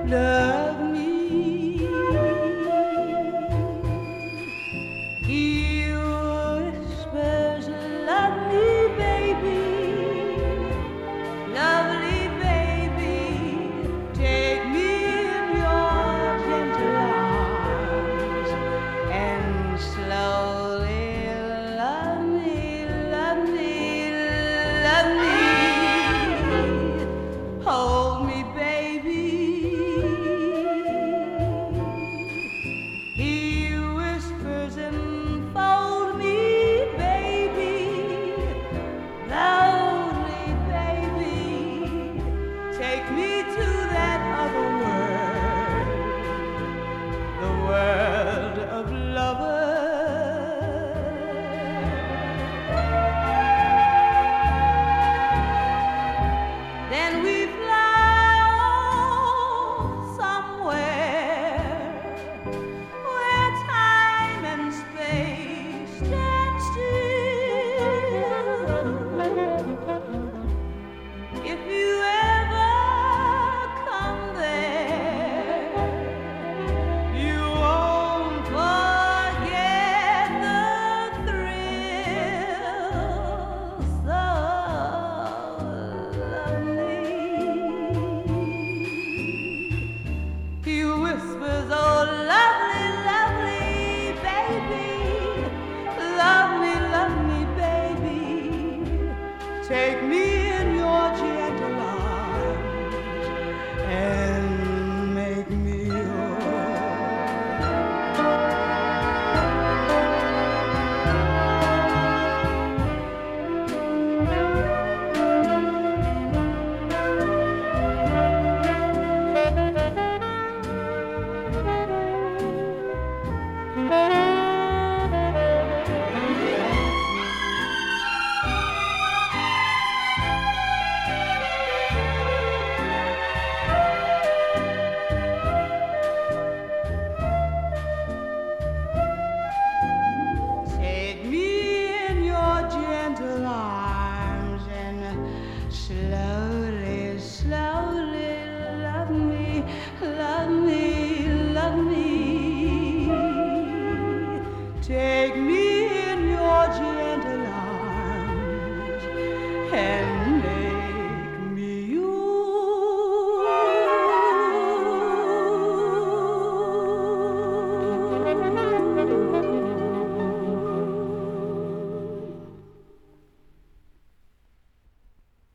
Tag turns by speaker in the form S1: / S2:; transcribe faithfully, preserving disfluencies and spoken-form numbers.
S1: love me. He whispers, love me, baby, lovely baby, take me in your gentle arms and slowly love me, love me, love me. Hold me, baby. He whispers and fold me, baby, loudly, baby. Take me to that other world, the world of lovers. Then we fly off somewhere where time and space stand still. If you ever come there, you won't forget the thrill. So lovely. He whispers, oh lovely, lovely baby, love me, love me, baby, take me in your gentle arms and make me take me in your gentle arms and slowly, slowly love me,